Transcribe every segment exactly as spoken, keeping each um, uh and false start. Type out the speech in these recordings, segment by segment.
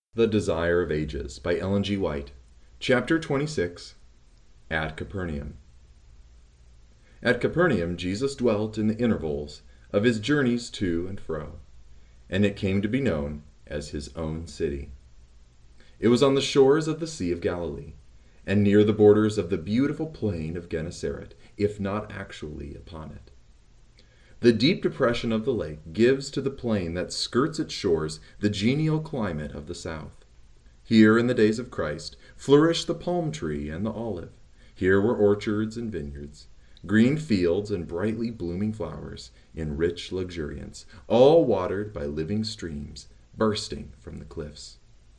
The Desire of Ages by Ellen G. White. Chapter twenty-six. At Capernaum. At Capernaum Jesus dwelt in the intervals of his journeys to and fro, and it came to be known as his own city. It was on the shores of the Sea of Galilee, and near the borders of the beautiful plain of Gennesaret, if not actually upon it. The deep depression of the lake gives to the plain that skirts its shores the genial climate of the south. Here, in the days of Christ, flourished the palm tree and the olive. Here were orchards and vineyards, green fields and brightly blooming flowers in rich luxuriance, all watered by living streams bursting from the cliffs.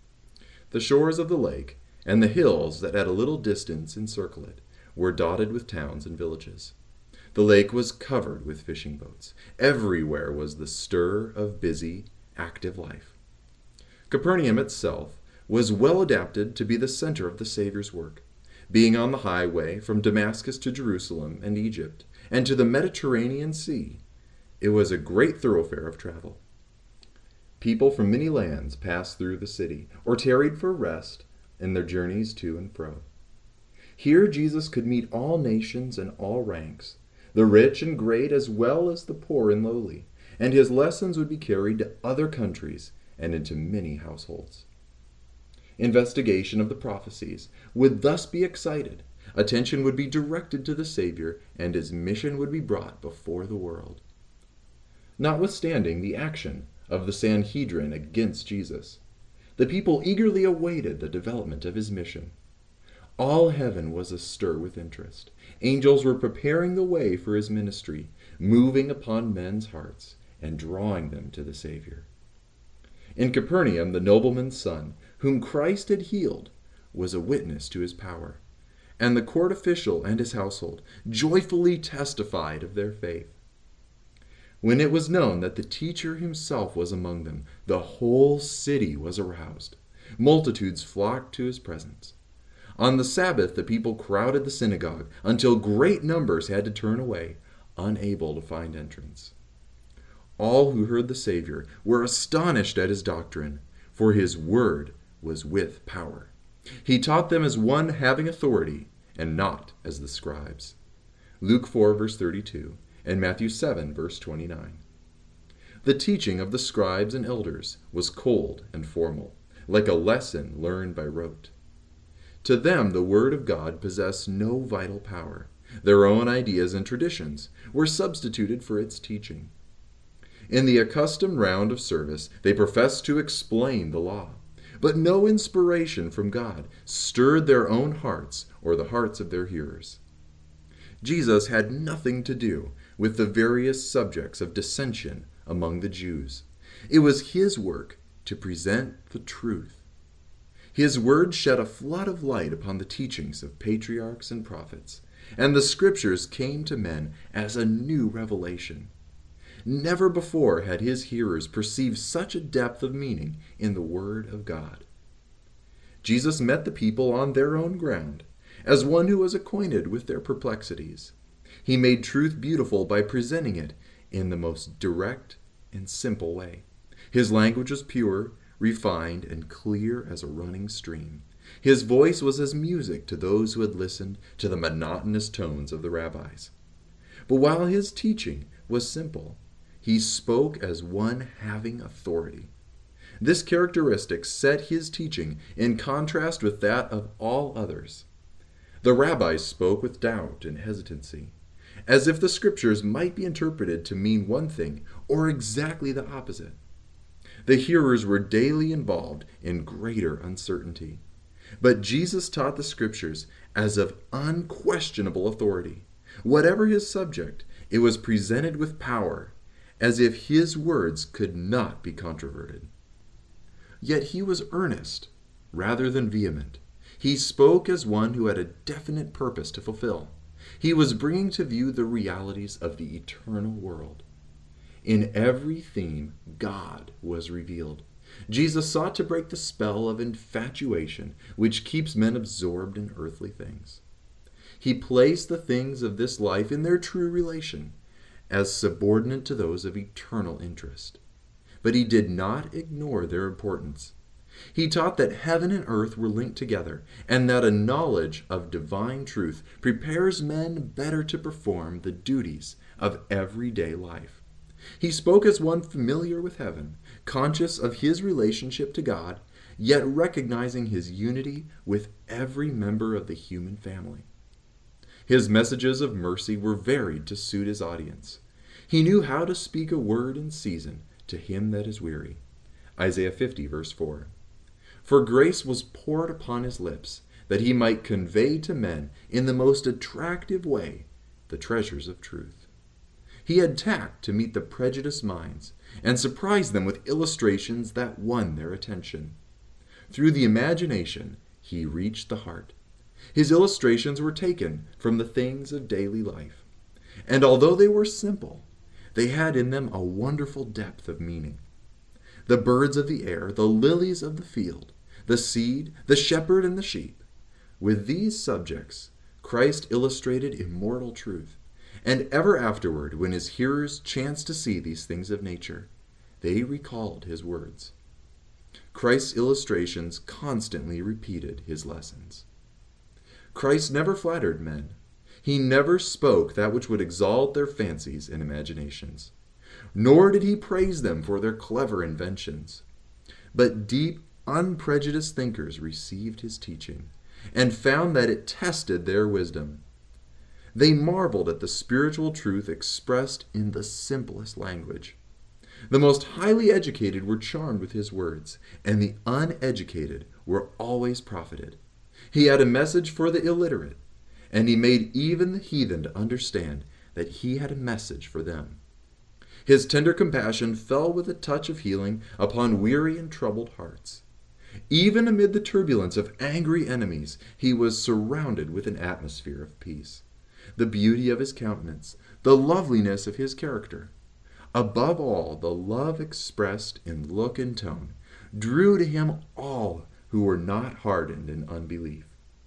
The shores of the lake and the hills that at a little distance encircle it were dotted with towns and villages. The lake was covered with fishing boats. Everywhere was the stir of busy, active life. Capernaum itself was well adapted to be the center of the Savior's work, being on the highway from Damascus to Jerusalem and Egypt, and to the Mediterranean Sea. It was a great thoroughfare of travel. People from many lands passed through the city, or tarried for rest in their journeys to and fro. Here Jesus could meet all nations and all ranks, the rich and great as well as the poor and lowly, and his lessons would be carried to other countries and into many households. Investigation of the prophecies would thus be excited, attention would be directed to the Savior, and his mission would be brought before the world. Notwithstanding the action of the Sanhedrin against Jesus, the people eagerly awaited the development of his mission. All heaven was astir with interest. Angels were preparing the way for his ministry, moving upon men's hearts and drawing them to the Savior. In Capernaum, the nobleman's son, whom Christ had healed, was a witness to his power, and the court official and his household joyfully testified of their faith. When it was known that the teacher himself was among them, the whole city was aroused. Multitudes flocked to his presence. On the Sabbath, the people crowded the synagogue until great numbers had to turn away, unable to find entrance. All who heard the Savior were astonished at his doctrine, for his word was with power. He taught them as one having authority, and not as the scribes. Luke four, verse thirty-two, and Matthew seven, verse twenty-nine. The teaching of the scribes and elders was cold and formal, like a lesson learned by rote. To them, the Word of God possessed no vital power. Their own ideas and traditions were substituted for its teaching. In the accustomed round of service, they professed to explain the law, but no inspiration from God stirred their own hearts or the hearts of their hearers. Jesus had nothing to do with the various subjects of dissension among the Jews. It was his work to present the truth. His word shed a flood of light upon the teachings of patriarchs and prophets, and the scriptures came to men as a new revelation. Never before had his hearers perceived such a depth of meaning in the word of God. Jesus met the people on their own ground, as one who was acquainted with their perplexities. He made truth beautiful by presenting it in the most direct and simple way. His language was pure, refined, and clear as a running stream. His voice was as music to those who had listened to the monotonous tones of the rabbis. But while his teaching was simple, he spoke as one having authority. This characteristic set his teaching in contrast with that of all others. The rabbis spoke with doubt and hesitancy, as if the scriptures might be interpreted to mean one thing or exactly the opposite. The hearers were daily involved in greater uncertainty. But Jesus taught the scriptures as of unquestionable authority. Whatever his subject, it was presented with power, as if his words could not be controverted. Yet he was earnest rather than vehement. He spoke as one who had a definite purpose to fulfill. He was bringing to view the realities of the eternal world. In every theme, God was revealed. Jesus sought to break the spell of infatuation which keeps men absorbed in earthly things. He placed the things of this life in their true relation, as subordinate to those of eternal interest. But he did not ignore their importance. He taught that heaven and earth were linked together, and that a knowledge of divine truth prepares men better to perform the duties of everyday life. He spoke as one familiar with heaven, conscious of his relationship to God, yet recognizing his unity with every member of the human family. His messages of mercy were varied to suit his audience. He knew how to speak a word in season to him that is weary. Isaiah fifty, verse four. For grace was poured upon his lips, that he might convey to men in the most attractive way the treasures of truth. He had tact to meet the prejudiced minds and surprise them with illustrations that won their attention. Through the imagination, he reached the heart. His illustrations were taken from the things of daily life, and although they were simple, they had in them a wonderful depth of meaning. The birds of the air, the lilies of the field, the seed, the shepherd, and the sheep. With these subjects, Christ illustrated immortal truth, and ever afterward, when his hearers chanced to see these things of nature, they recalled his words. Christ's illustrations constantly repeated his lessons. Christ never flattered men. He never spoke that which would exalt their fancies and imaginations. Nor did he praise them for their clever inventions. But deep, unprejudiced thinkers received his teaching and found that it tested their wisdom. They marveled at the spiritual truth expressed in the simplest language. The most highly educated were charmed with his words, and the uneducated were always profited. He had a message for the illiterate, and he made even the heathen to understand that he had a message for them. His tender compassion fell with a touch of healing upon weary and troubled hearts. Even amid the turbulence of angry enemies, he was surrounded with an atmosphere of peace. The beauty of his countenance, the loveliness of his character, above all, the love expressed in look and tone, drew to him all who were not hardened in unbelief.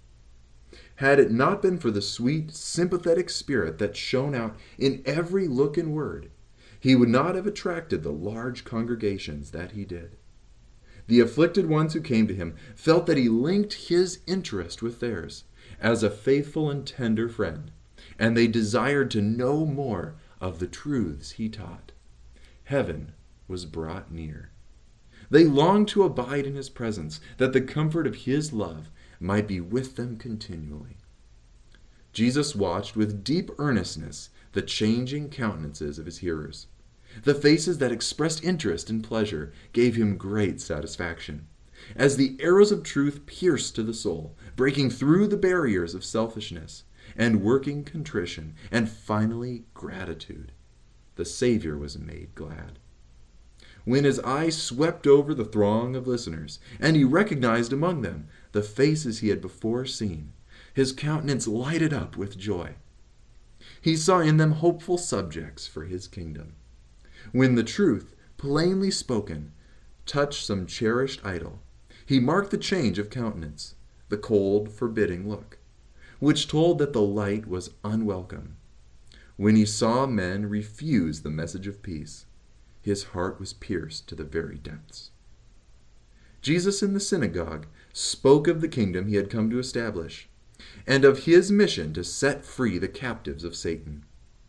Had it not been for the sweet, sympathetic spirit that shone out in every look and word, he would not have attracted the large congregations that he did. The afflicted ones who came to him felt that he linked his interest with theirs as a faithful and tender friend, and they desired to know more of the truths he taught. Heaven was brought near. They longed to abide in his presence, that the comfort of his love might be with them continually. Jesus watched with deep earnestness the changing countenances of his hearers. The faces that expressed interest and pleasure gave him great satisfaction, as the arrows of truth pierced to the soul, breaking through the barriers of selfishness, and working contrition, and finally gratitude. The Savior was made glad. When his eye swept over the throng of listeners, and he recognized among them the faces he had before seen, his countenance lighted up with joy. He saw in them hopeful subjects for his kingdom. When the truth, plainly spoken, touched some cherished idol, he marked the change of countenance, the cold, forbidding look, which told that the light was unwelcome. When he saw men refuse the message of peace, his heart was pierced to the very depths. Jesus in the synagogue spoke of the kingdom he had come to establish, and of his mission to set free the captives of Satan.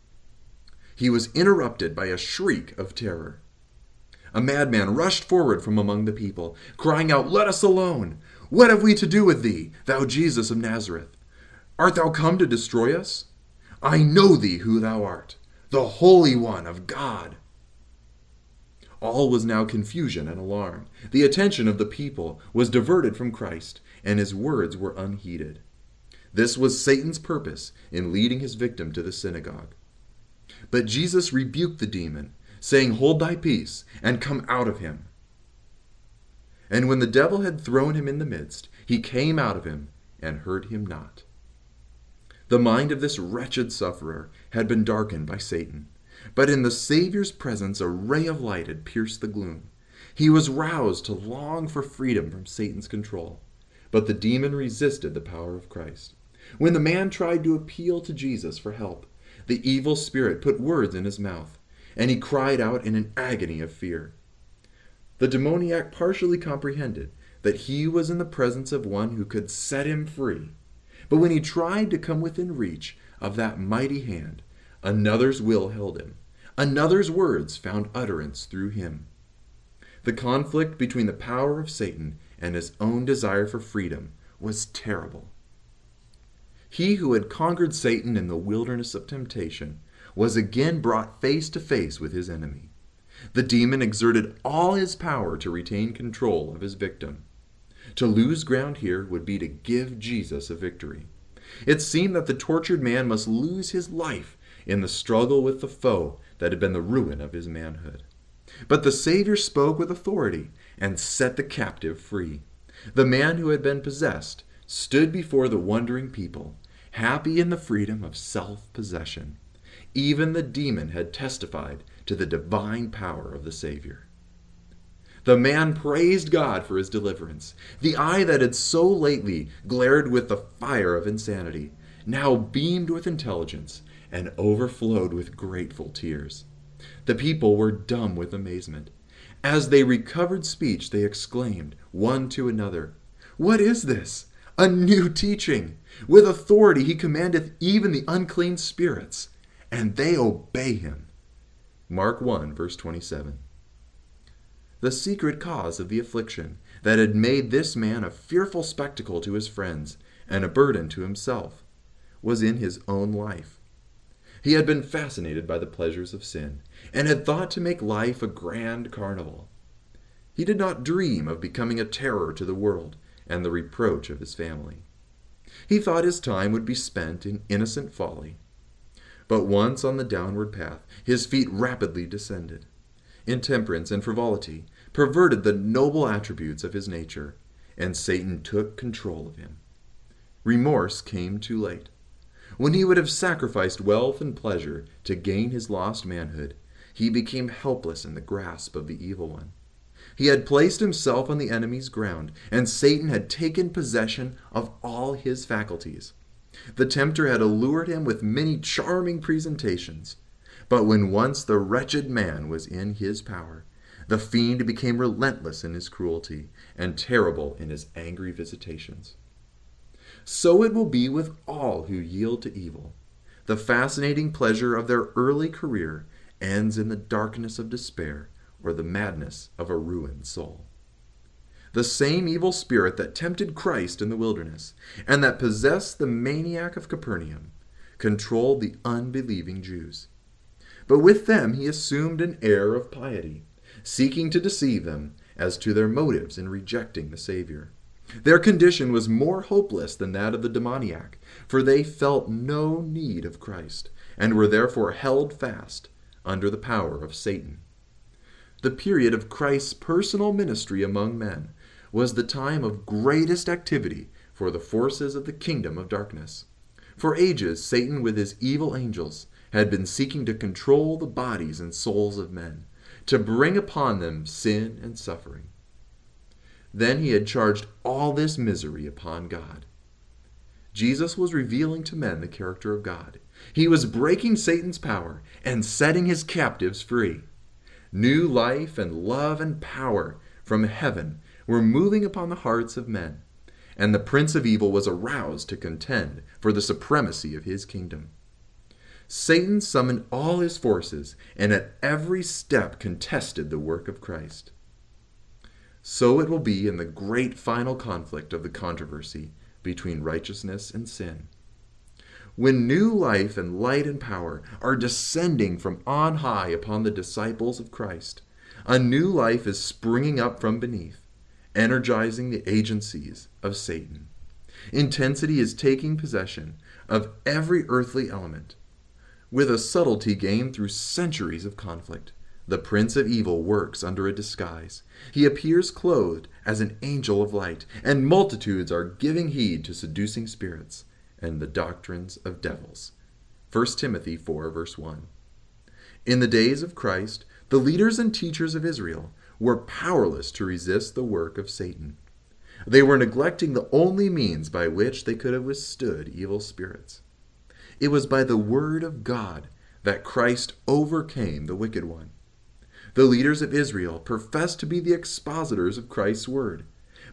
He was interrupted by a shriek of terror. A madman rushed forward from among the people, crying out, "Let us alone! What have we to do with thee, thou Jesus of Nazareth? Art thou come to destroy us? I know thee who thou art, the Holy One of God." All was now confusion and alarm. The attention of the people was diverted from Christ, and his words were unheeded. This was Satan's purpose in leading his victim to the synagogue. But Jesus rebuked the demon, saying, "Hold thy peace, and come out of him." And when the devil had thrown him in the midst, he came out of him and hurt him not. The mind of this wretched sufferer had been darkened by Satan, but in the Savior's presence a ray of light had pierced the gloom. He was roused to long for freedom from Satan's control, but the demon resisted the power of Christ. When the man tried to appeal to Jesus for help, the evil spirit put words in his mouth, and he cried out in an agony of fear. The demoniac partially comprehended that he was in the presence of one who could set him free. But when he tried to come within reach of that mighty hand, another's will held him. Another's words found utterance through him. The conflict between the power of Satan and his own desire for freedom was terrible. He who had conquered Satan in the wilderness of temptation was again brought face to face with his enemy. The demon exerted all his power to retain control of his victim. To lose ground here would be to give Jesus a victory. It seemed that the tortured man must lose his life in the struggle with the foe that had been the ruin of his manhood. But the Savior spoke with authority and set the captive free. The man who had been possessed stood before the wondering people, happy in the freedom of self-possession. Even the demon had testified to the divine power of the Savior. The man praised God for his deliverance. The eye that had so lately glared with the fire of insanity now beamed with intelligence and overflowed with grateful tears. The people were dumb with amazement. As they recovered speech, they exclaimed, one to another, "What is this? A new teaching! With authority he commandeth even the unclean spirits, and they obey him." Mark one, verse twenty-seven. The secret cause of the affliction that had made this man a fearful spectacle to his friends and a burden to himself was in his own life. He had been fascinated by the pleasures of sin and had thought to make life a grand carnival. He did not dream of becoming a terror to the world and the reproach of his family. He thought his time would be spent in innocent folly. But once on the downward path, his feet rapidly descended. Intemperance and frivolity perverted the noble attributes of his nature, and Satan took control of him. Remorse came too late. When he would have sacrificed wealth and pleasure to gain his lost manhood, he became helpless in the grasp of the evil one. He had placed himself on the enemy's ground, and Satan had taken possession of all his faculties. The tempter had allured him with many charming presentations, but when once the wretched man was in his power, the fiend became relentless in his cruelty and terrible in his angry visitations. So it will be with all who yield to evil. The fascinating pleasure of their early career ends in the darkness of despair or the madness of a ruined soul. The same evil spirit that tempted Christ in the wilderness and that possessed the maniac of Capernaum controlled the unbelieving Jews. But with them he assumed an air of piety, seeking to deceive them as to their motives in rejecting the Savior. Their condition was more hopeless than that of the demoniac, for they felt no need of Christ, and were therefore held fast under the power of Satan. The period of Christ's personal ministry among men was the time of greatest activity for the forces of the kingdom of darkness. For ages, Satan with his evil angels had been seeking to control the bodies and souls of men, to bring upon them sin and suffering. Then he had charged all this misery upon God. Jesus was revealing to men the character of God. He was breaking Satan's power and setting his captives free. New life and love and power from heaven were moving upon the hearts of men, and the prince of evil was aroused to contend for the supremacy of his kingdom. Satan summoned all his forces and at every step contested the work of Christ. So it will be in the great final conflict of the controversy between righteousness and sin. When new life and light and power are descending from on high upon the disciples of Christ, a new life is springing up from beneath, energizing the agencies of Satan. Intensity is taking possession of every earthly element. With a subtlety gained through centuries of conflict, the prince of evil works under a disguise. He appears clothed as an angel of light, and multitudes are giving heed to seducing spirits and the doctrines of devils. First Timothy four, verse one. In the days of Christ, the leaders and teachers of Israel were powerless to resist the work of Satan. They were neglecting the only means by which they could have withstood evil spirits. It was by the word of God that Christ overcame the wicked one. The leaders of Israel professed to be the expositors of Christ's word,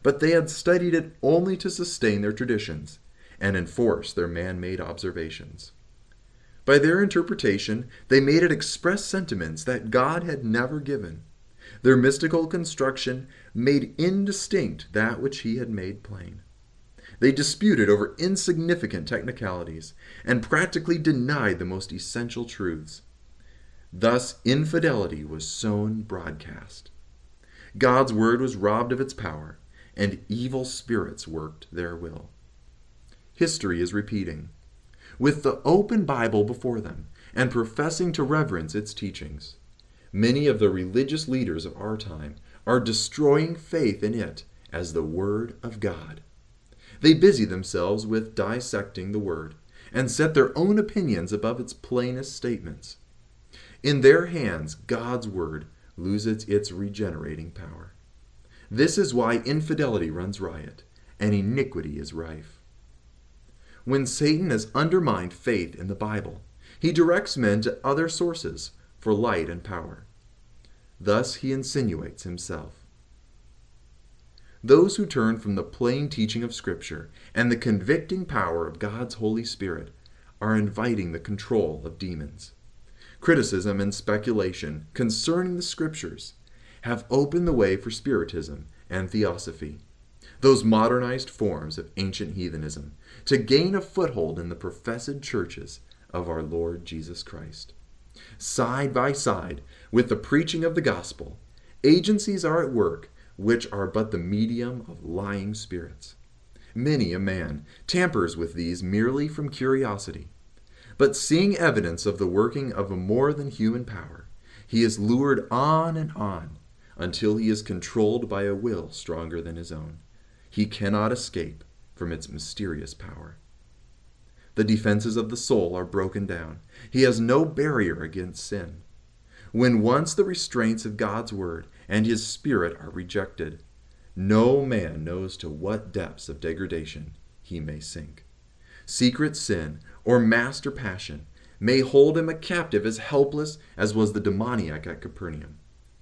but they had studied it only to sustain their traditions and enforce their man-made observations. By their interpretation, they made it express sentiments that God had never given. Their mystical construction made indistinct that which he had made plain. They disputed over insignificant technicalities and practically denied the most essential truths. Thus, infidelity was sown broadcast. God's word was robbed of its power, and evil spirits worked their will. History is repeating. With the open Bible before them and professing to reverence its teachings, many of the religious leaders of our time are destroying faith in it as the Word of God. They busy themselves with dissecting the Word and set their own opinions above its plainest statements. In their hands, God's Word loses its regenerating power. This is why infidelity runs riot and iniquity is rife. When Satan has undermined faith in the Bible, he directs men to other sources for light and power. Thus he insinuates himself. Those who turn from the plain teaching of Scripture and the convicting power of God's Holy Spirit are inviting the control of demons. Criticism and speculation concerning the Scriptures have opened the way for Spiritism and Theosophy, those modernized forms of ancient heathenism, to gain a foothold in the professed churches of our Lord Jesus Christ. Side by side with the preaching of the gospel, agencies are at work which are but the medium of lying spirits. Many a man tampers with these merely from curiosity, but seeing evidence of the working of a more than human power, he is lured on and on until he is controlled by a will stronger than his own. He cannot escape from its mysterious power. The defenses of the soul are broken down. He has no barrier against sin. When once the restraints of God's word and his Spirit are rejected, no man knows to what depths of degradation he may sink. Secret sin or master passion may hold him a captive as helpless as was the demoniac at Capernaum.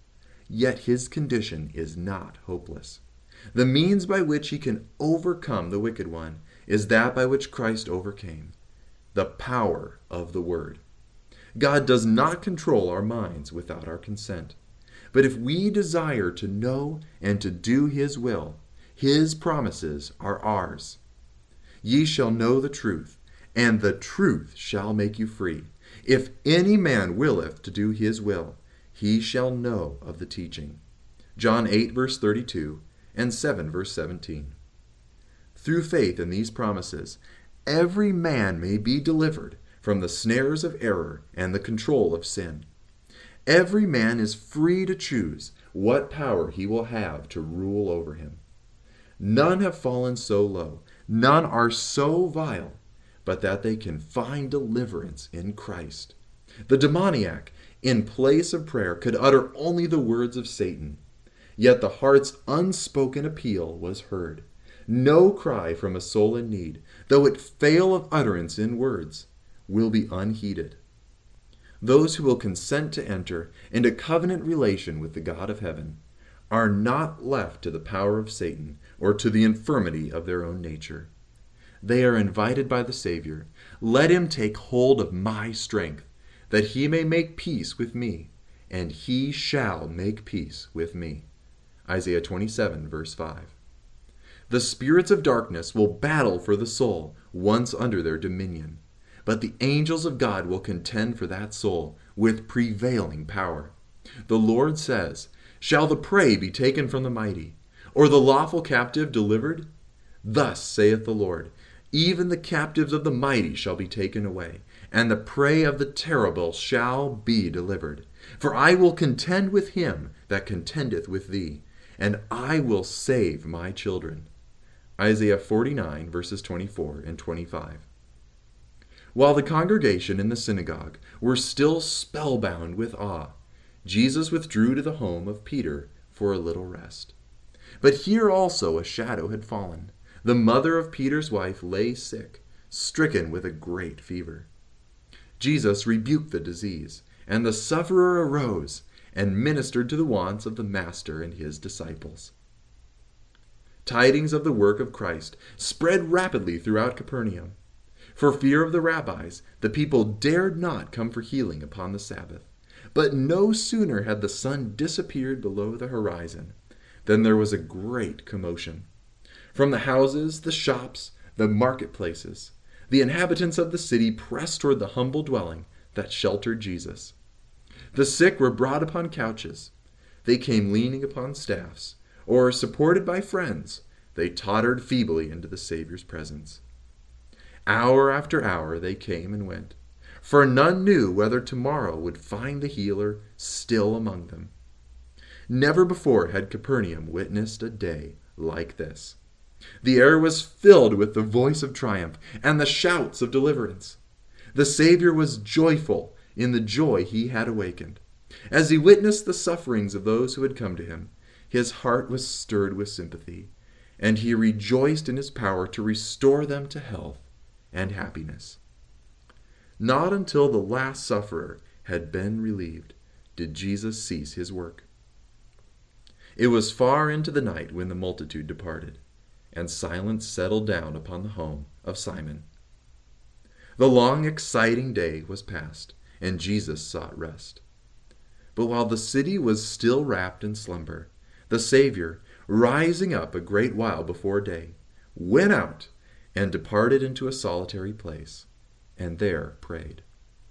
Yet his condition is not hopeless. The means by which he can overcome the wicked one is that by which Christ overcame, the power of the Word. God does not control our minds without our consent. But if we desire to know and to do his will, his promises are ours. Ye shall know the truth, and the truth shall make you free. If any man willeth to do his will, he shall know of the teaching. John eight, verse thirty-two, and seven, verse seventeen. Through faith in these promises, every man may be delivered from the snares of error and the control of sin. Every man is free to choose what power he will have to rule over him. None have fallen so low, none are so vile, but that they can find deliverance in Christ. The demoniac, in place of prayer, could utter only the words of Satan. Yet the heart's unspoken appeal was heard. No cry from a soul in need, though it fail of utterance in words, will be unheeded. Those who will consent to enter into covenant relation with the God of heaven are not left to the power of Satan or to the infirmity of their own nature. They are invited by the Savior. Let him take hold of my strength, that he may make peace with me, and he shall make peace with me. Isaiah twenty-seven, verse five. The spirits of darkness will battle for the soul once under their dominion, but the angels of God will contend for that soul with prevailing power. The Lord says, "Shall the prey be taken from the mighty, or the lawful captive delivered? Thus saith the Lord, even the captives of the mighty shall be taken away, and the prey of the terrible shall be delivered. For I will contend with him that contendeth with thee, and I will save my children." Isaiah forty-nine, verses twenty-four and twenty-five. While the congregation in the synagogue were still spellbound with awe, Jesus withdrew to the home of Peter for a little rest. But here also a shadow had fallen. The mother of Peter's wife lay sick, stricken with a great fever. Jesus rebuked the disease, and the sufferer arose and ministered to the wants of the Master and his disciples. tidings of the work of Christ spread rapidly throughout Capernaum. For fear of the rabbis, the people dared not come for healing upon the Sabbath. But no sooner had the sun disappeared below the horizon than there was a great commotion. From the houses, the shops, the marketplaces, the inhabitants of the city pressed toward the humble dwelling that sheltered Jesus. The sick were brought upon couches. They came leaning upon staffs, or, supported by friends, they tottered feebly into the Savior's presence. Hour after hour they came and went, for none knew whether tomorrow would find the healer still among them. Never before had Capernaum witnessed a day like this. The air was filled with the voice of triumph and the shouts of deliverance. The Savior was joyful in the joy he had awakened. As he witnessed the sufferings of those who had come to him, his heart was stirred with sympathy, and he rejoiced in his power to restore them to health and happiness. Not until the last sufferer had been relieved did Jesus cease his work. It was far into the night when the multitude departed, and silence settled down upon the home of Simon. The long, exciting day was past, and Jesus sought rest. But while the city was still wrapped in slumber, the Savior, rising up a great while before day, went out and departed into a solitary place, and there prayed.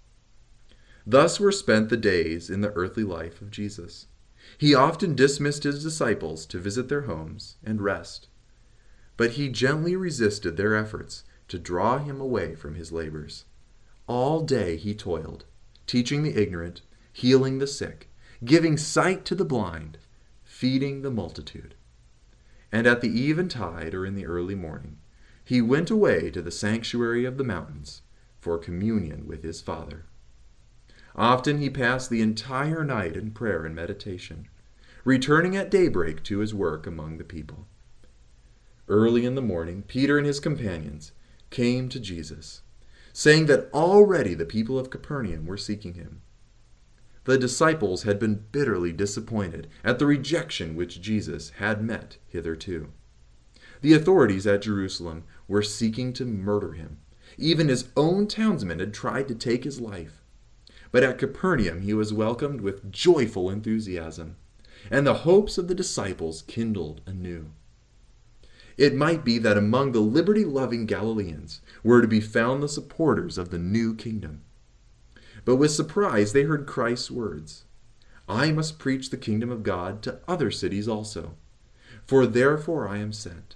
Thus were spent the days in the earthly life of Jesus. He often dismissed his disciples to visit their homes and rest, but he gently resisted their efforts to draw him away from his labors. All day he toiled, teaching the ignorant, healing the sick, giving sight to the blind, feeding the multitude. And at the eventide or in the early morning, he went away to the sanctuary of the mountains for communion with his Father. Often he passed the entire night in prayer and meditation, returning at daybreak to his work among the people. Early in the morning, Peter and his companions came to Jesus, saying that already the people of Capernaum were seeking him. The disciples had been bitterly disappointed at the rejection which Jesus had met hitherto. The authorities at Jerusalem were seeking to murder him. Even his own townsmen had tried to take his life. But at Capernaum he was welcomed with joyful enthusiasm, and the hopes of the disciples kindled anew. It might be that among the liberty-loving Galileans were to be found the supporters of the new kingdom. But with surprise they heard Christ's words, "I must preach the kingdom of God to other cities also, for therefore I am sent."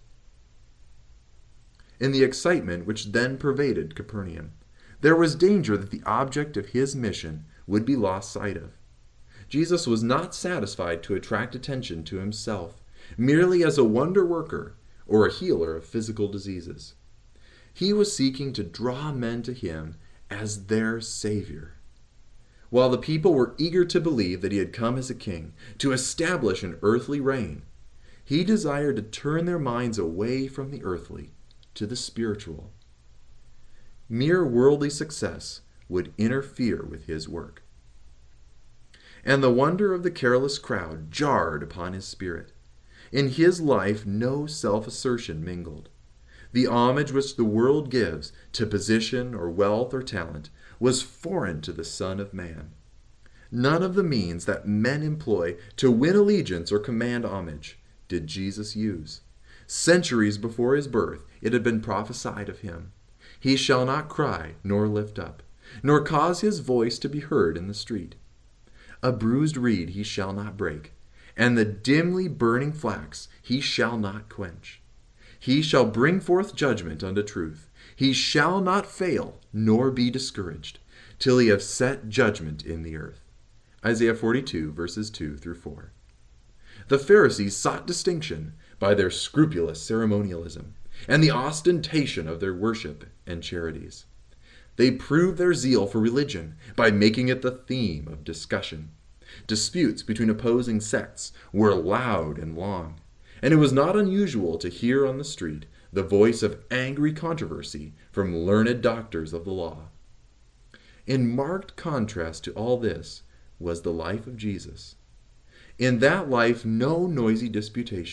In the excitement which then pervaded Capernaum, there was danger that the object of his mission would be lost sight of. Jesus was not satisfied to attract attention to himself merely as a wonder-worker or a healer of physical diseases. He was seeking to draw men to him as their Savior. While the people were eager to believe that he had come as a king to establish an earthly reign, he desired to turn their minds away from the earthly to the spiritual. Mere worldly success would interfere with his work. And the wonder of the careless crowd jarred upon his spirit. In his life no self-assertion mingled. The homage which the world gives to position or wealth or talent was foreign to the Son of Man. None of the means that men employ to win allegiance or command homage did Jesus use. Centuries before his birth it had been prophesied of him, "He shall not cry nor lift up, nor cause his voice to be heard in the street. A bruised reed he shall not break, and the dimly burning flax he shall not quench. He shall bring forth judgment unto truth. He shall not fail, nor be discouraged, till he have set judgment in the earth." Isaiah forty-two, verses two through four. The Pharisees sought distinction by their scrupulous ceremonialism and the ostentation of their worship and charities. They proved their zeal for religion by making it the theme of discussion. Disputes between opposing sects were loud and long, and it was not unusual to hear on the street the voice of angry controversy from learned doctors of the law. In marked contrast to all this was the life of Jesus. In that life no noisy disputation,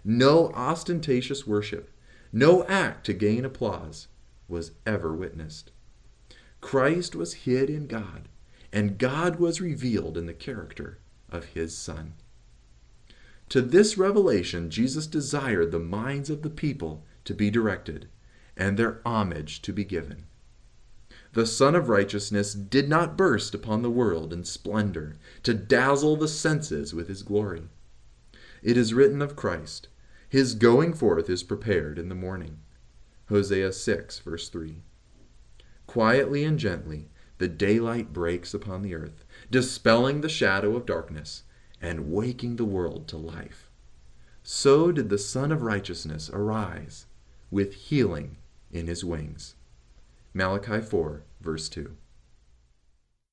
No ostentatious worship, no act to gain applause was ever witnessed. Christ was hid in God, and God was revealed in the character of his Son. To this revelation, Jesus desired the minds of the people to be directed, and their homage to be given. The Son of Righteousness did not burst upon the world in splendor, to dazzle the senses with his glory. It is written of Christ, his going forth is prepared in the morning. Hosea six, verse three. Quietly and gently, the daylight breaks upon the earth, dispelling the shadow of darkness and waking the world to life. So did the Son of Righteousness arise with healing in his wings. Malachi four, verse two.